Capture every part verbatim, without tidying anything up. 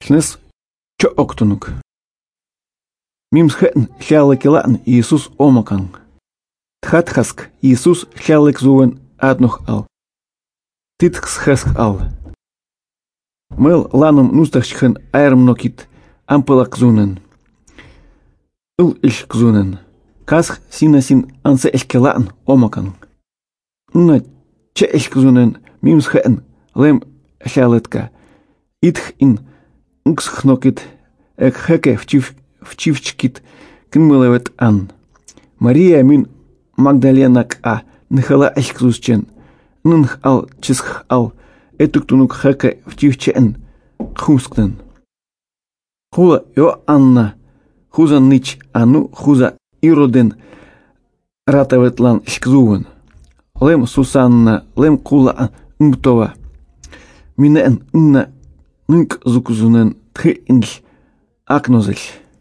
Шнес чо октунук. Мимс хэтн хялык илатн Иисус омакан. Тхатхаск Иисус хялык зуэн аднух ал. Титхс хаск ал. Мэл ланум нустахчхэн айрм нокит ампылак зунен. Ил ильк зунен. Касх синасин ансе элькелатн омакан. Нна че эльк зунен мимс хэтн лэм хялытка. Итх ин нксхнокит эк хэке вчив вчивчкит кнмылэвэт ан. Мария мин Магдалена а нхала элькзусчен. Ннх ал чисх ал этуктунук хэке вчивчен хускнен. Хула йо анна хуза нич ану хуза ироден ратаветлан шкзувен. Лем Сусанна лем кула мтова. Минен нна нк зукзунен тхи инл акнозель.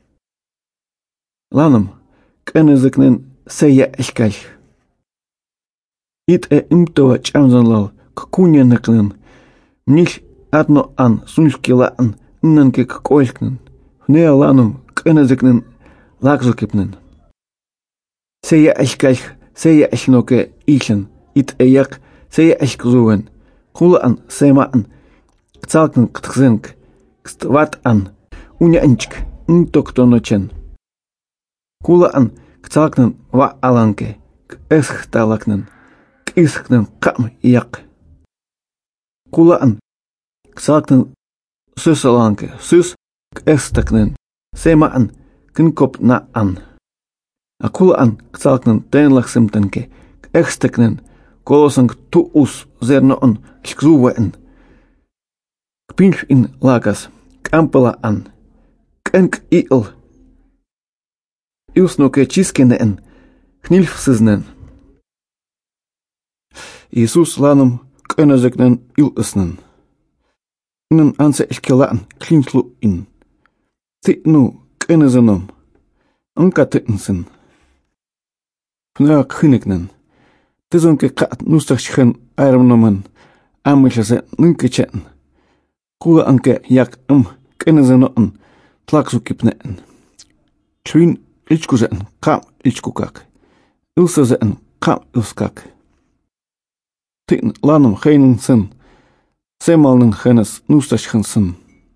Ланам кэнэзэкнен сэя элькаль. Ит э имтова чамзанлал ккунянэкнен. Мниль адно ан сунлькила ан ннанке ккойлькнен. Внея ланам кэнэзэкнен лакзукипнен. Сэя элькаль сэя эльноке илэн. Ит э як сэя элькзувен. Кула ан сэма ан кцалкнен ктхзенк. Кстват ан унянчк нтоктоночен. Кула ан кцалкнен ва аланке. К эсх талакнен. К исхнен кам як. Кула ан кцалкнен сыс аланке. Сыс к эстакнен. Сема ан кнкоп на ан. А кула ан кцалкнен тенлах сымтенке. К эхстакнен. Колосанг туус зерно он кзувен. Кпинч ин лакас. Кампала ан. Кэнк ил. Илсноке чискенен. Хнильф сызнен. Иисус ланум кэнэзэкнен ил ыснен. Нэн ансе элькелаан клинслу ин. Ты ну кэнэзэном. Анка тытнсен. Пнэа кхынекнен. Тызонке кат нустахчхэн айрмноман. Амышласе нынкачэн. Кула анке як ым кэнэзэноон тлаксукипнэн. Чуин ильчкузэн кам ильчкукак. Илсазэн кам илскак. Тын ланым хэйнэн сын. Сэмалнэн хэнэс нустахчхэн сын.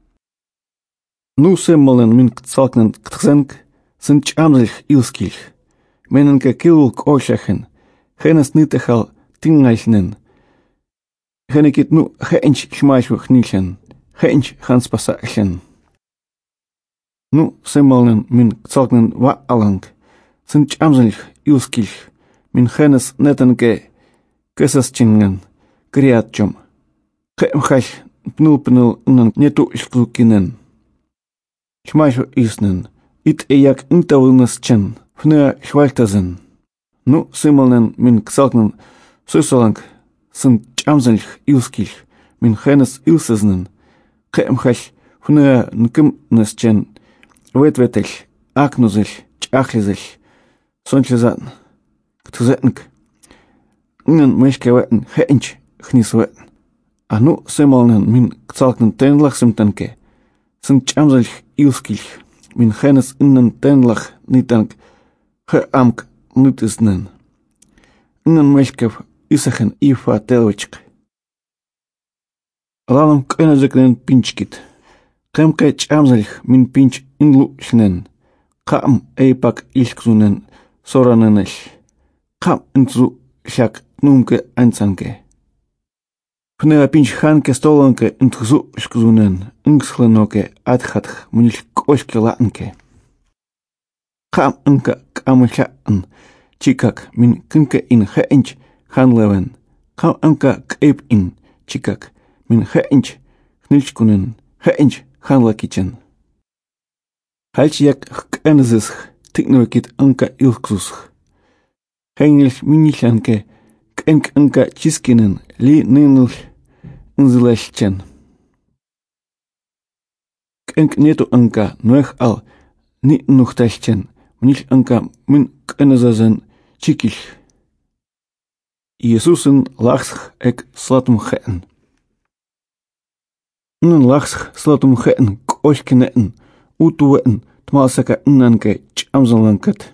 Ну сэмалнэн мин кцалкнэн ктхзэнк сын чамзэлх илскилх. Мэнэнке килулк ойшахэн. Хэнэс нытахал тынгайлнэн. Хэнэкит ну хэнч хмайшвах нилхэн. Хэнч ханспасаhlэн. Ну сэмалнэн мин кцалкнэн ва аланг. Сын чамзэлх илскилх. Мин хэнэс нэтэнке кэсасчингэн. Криатчом. Хэмхаль пнул-пнул нэн нету илклукинэн. Хмайшвах иснэн. Ит эяк интавылнэсчэн. Фнэа хвальтазэн. Ну, сымалнэн мин ксалкнэн сысаланг сын чамзэлх илскилх. Мин хэнэс илсэзнэн. Кэмхаль фнэа нкым нэсчэн. Вэтвэтэль, акнузэль, чахлизэль. Сончлизан. Ктузэтнг. Нэн мэшкэвэтн хэнч хнисвэтн. А ну, сымалнэн мин ксалкнэн тэнлах сымтэнке. Сын чамзэлх илскилх. Мин хэнэс иннэн тэнлах нитанг. Хэ амк нытыснэн. Иннэн мэшкэв исахэн ифа телвичк. Ланым кэнэзэкнэн пинчкит. Кэмкэ чамзэлх мин пинч инлучлнэн. Кам эйпак илькзунэн соранэнэл. Кам инцу шак нумке анцанке. Пнэа пинч ханке столанке интхзу шкзунэн. Ингсхлэноке адхатх мниль кошке ланке. Кам инка камыхаан. Чикак мин кынка ин хэнч ханлевен. Кам инка кэйп ин. Чикак мин хэнч хнильчкунэн. Хэнч ханлакичен. Хальч як хкэнзысх. Тыкнувакит инка илксусх. Хэнниль минилянке. Кэнк инка чискинэн. Ли нынул инзылащчен. Кэнк нету инка нуэх ал. Ни нухтащчен. Мниль анка мин кэнэзазэн чикиль. Иисусын лахсх эк слатум хэн. Нын лахсх слатум хэн к'олькине'en, utuwe'en, tmalsaka nnanke ch'amzanlankat.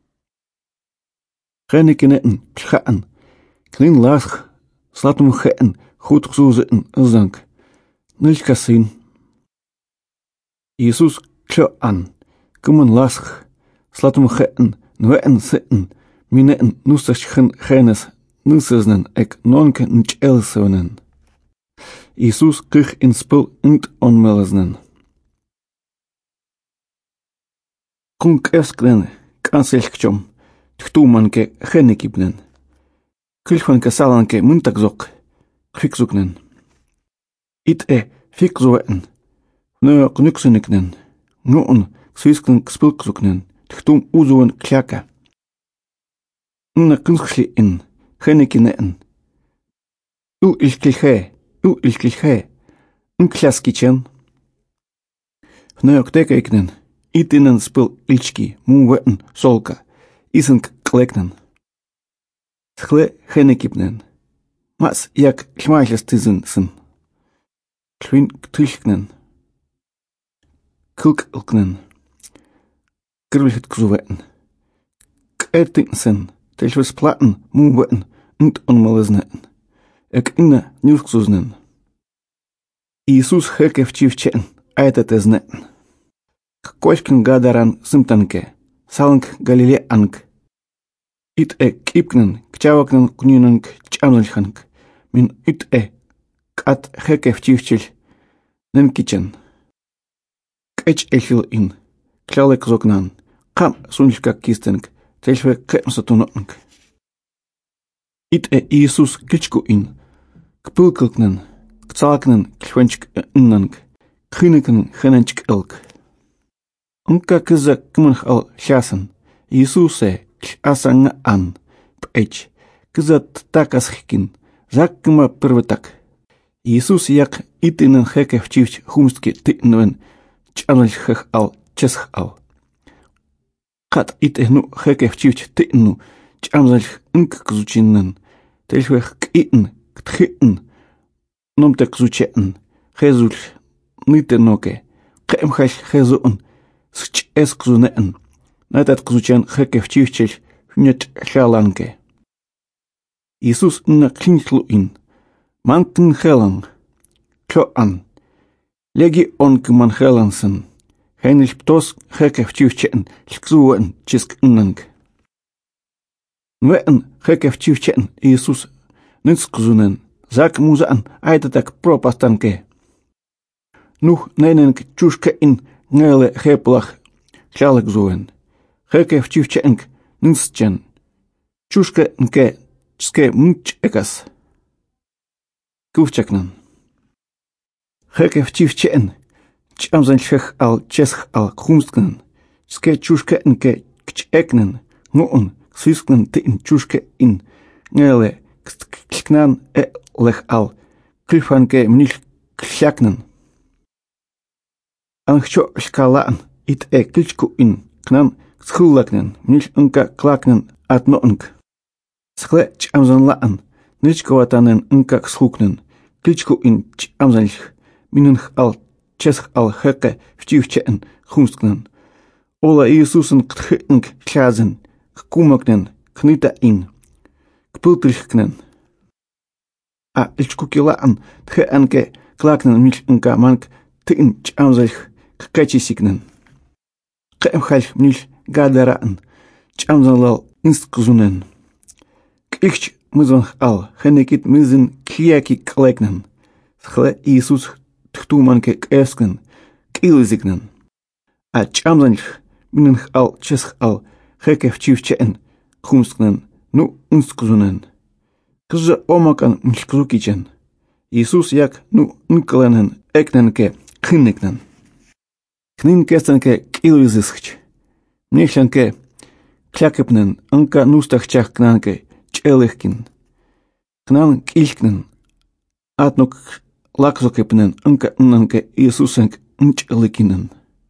Genekine'en, klcha'en, klin lasch, slatum ge'en, goed gezoeze'en, zank. Nilkasin. Jesus klcha'an, kumen lasch, slatum ge'en, nwe'en se'en, mine'en nusaschen genes, nusesnen ek nonke nch'elsenen. Jesus krich in spul int onmelesnen. Kunk esklen, kanselkchom, tchtumanke genekibnen. Kilfanke salanke muntakzok, kvikzuknen. It e fikzoen, nöök nykseniknen, nuun ksuisklen spulkzuknen, tchtum uzuen kljaka. Nna kunskli in, genekineen. U ilkilhe. U ilkilhe, un klaskichen. Nöök tekeknen, itinen spul ilchki, muwe'en, solka, isen kleknen. Schle genekipnen, mas jak kmailjes tizen sen. Klwin ktulknen, kulkilknen, grulhit kzuwe'en. Kertinsen, telfes platen, muwe'en, unt onmelesneten. Ek inna nieuwsgeznen. Jesus herkef chivchen, aitatesneten. Koishken gadaran simtanke, salank Galileank. It e kipknen, kchavaknen kununank chamnalchank. Min it e kat herkef chivchil, nemkichen. Kech echil in, klalek zoknan, kam sunilka kistenk, telfe kemsatunotnk. It e Jesus kilchku in, kpulkelknen, kzalknen, klwenchk innank, krineken genenchk elk. Unka kiza kmanch al chasen, Jesus e asanga an, pech, kiza takas hikin, zakkma pervetak. Jesus jak itinen hekef chivch humstke titnwen, chanalchach al, chesch al. Kat ite nu hekef chivch titnu, chamzalch unk kzuchinnen, telchwech kitten, ktchitten, nomtek zuchetten, gezul, nitenoke, kemchach gezoen, sch eskzunetten, natat kzuchen hekef chivchel, hunet chalanke. Jesus na klinklu in, manten helang, kjoan, legi onk man helansen, heinlich ptos hekef chivchen, lkzuen, chisk innank. Nwe'en hekef chivchen, Jesus, ninskzunen, zak muzaan, aitatak propastanke. Nuh nenenk chushke in, ngele heplach, chalekzuen. Hekef chivchenk, ninschen. Chushke nke, ske munch ekas. Kuvchaknan. Hekef chivchen, chamzanchech al chesch al krumsknen. Ske chushke nke, kcheknen, nuun, ksuisknen tin chushke in, ngele, knan e lech al, klifanke mnich kljaknen. Ancho shkalaan, it e klitschku in, knan schulaknen, mnich unka klaknen at noonk. Schle chamzan laan, nichkowatanen unka schuknen, klitschku in chamzanch, minunch al, chesch al heke, vchivchen, humsknen. Ola Jesusen ktchitnk klazen, kumaknen, knita in. Kpultrichknen. A ilchkukilaan, tche anke, klaknen milch unka mank, tin chamzalch, kkachisiknen. Kemchalch milch gadaraan, chamzalal inskzunen. Kich muzvanch al, genekit mizin kliaki kleknen. Schle Jesus tchtumanke kesknen, kiliziknen. A chamzalch, minunch al, chesch al, hekef chivchen, kumsknen, nu unskzunen. Kza omakan mlkzukichen. Jesus jak nu unklenen eknenke khineknen. Knin kestenke kilizischt. Mnichlanke klakepnen anka nustachchach knanke chelechkin. Knan kilknen. Atnok lakzokepnen anka nnanke Jesusenk nchelikinen.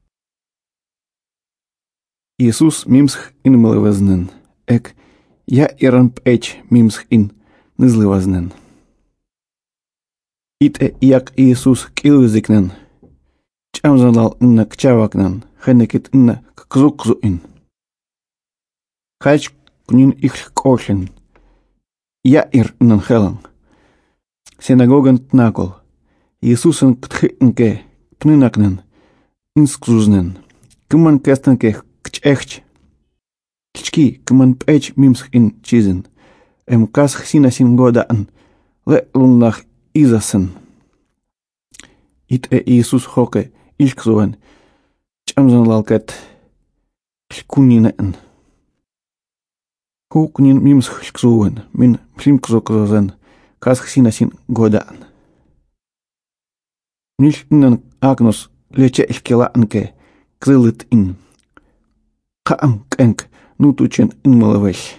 Jesus mimsch inmeleweznen. Ek ja iran pech mimsch in nizleweznen. Ite jak Jesus kiliziknen. чамзалал инна кчавакнан, хенекит инна кзукзуин. Хач кунин их кошлен. Я ир иннан хелан. Синагоган тнакол. Иисусен ктхитнке, пнинакнен, инскзузнен. Кыман кестенке кчехч. Кчки, кыман пэч мимсх ин чизен. Эм касх синасин годаан, ле лунлах изасен. Ит э Иисус хоке илькзуен, чамзан лалкет кунинен. Кукнин мимсх илькзуен, мин плимкзукзен, касх синасин годаан. Нишнен агнос лече илькелаанке, кзылыт ин. Каам кэнк, нутучен ин малавэш.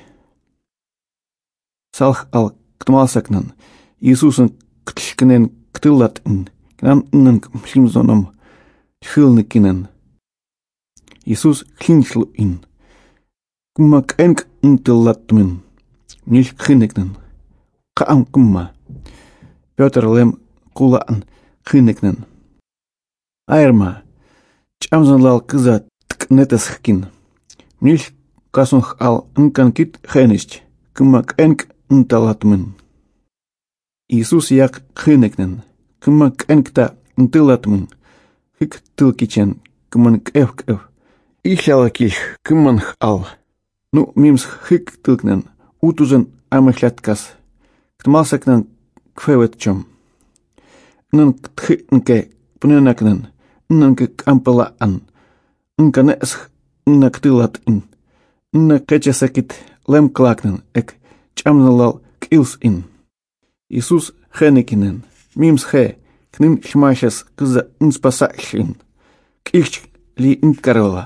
Салх ал ктмалсакнан, Иисусен ктлькнен ктылат ин, кнан иннен млимзоном хылныкинен. Иисус клиншлу ин. Кумма кэнк интыллаттмин, нил кхыныкнен. Каам кумма. Пётр лем кулаан кхыныкнен. Айрма, чамзанлал кыза ткнетесхкин. Нил касунх ал инканкит хэнищ, кумма кэнк инталатмин. Иисус як кхыныкнен. Кымма кэнкта интылатмин. Хик тылкичен, кымман кэв-кэв. Ихляла кильх, кымманх ал. Ну, мимсх хик тылкнен, утузен амыхляткас. Ктмалсакнен кфэвэтчом. Нэн ктхытнке пненакнен, нэнке кампалаан. Нканесх нактылат ин. Нэ кэчесакит лем клакнен, эк чамналал килс ин. Иисус хэнекинен, мимс хэ, кнын хмашес кыза инспасашлин. Кильч ли инкарвала.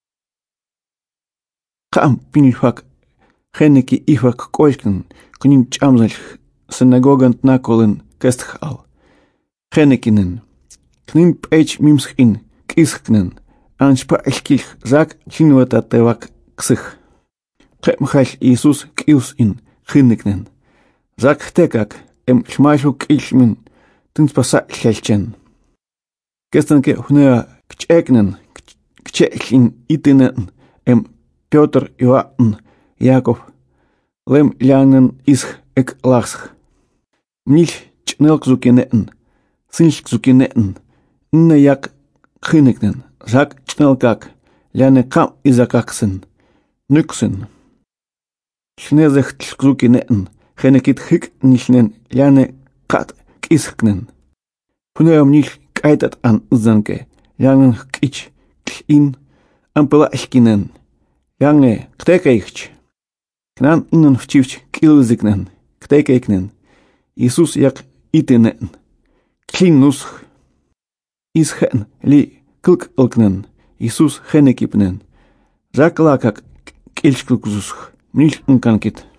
Кам пинифак хэнеки ифак колькн, кнын чамзальх синагоган тнаколын кэстхал. Хэнекинен, кнын пэч мимсх ин, кисхкнен, аншпа эльких зак чинвата тевак ксых. Кэмхаль Иисус килс ин, хэнекнен. Зак хтекак, эм хмашу кильшмин, тынспаса ляльчен. Кэстанке хнеа кчэкнен, кчэхлин итинен, эм Пётр, Иоанн, Яков, лем лянен исх эк лахсх. Мниль чнелкзукинен, сыншкзукинен, нна як кхыныкнен, жак чнелкак, ляне кам изакаксен, нюксен. Шнезех тлкзукинен, хенекит хик нишнен, ляне кат кисхкнен. Пунеом ниль кайтат ан узанке, лянен кич, ин, ампелашкинен. Янге ктекайхч. Кнан иннен вчивч килызыкнен, ктекайкнен. Иисус як итинен. Клиннусх. Исхэн ли кылк ылкнен. Иисус хэнекипнен. Жаклакак кельчклкзусх. Миль нканкит.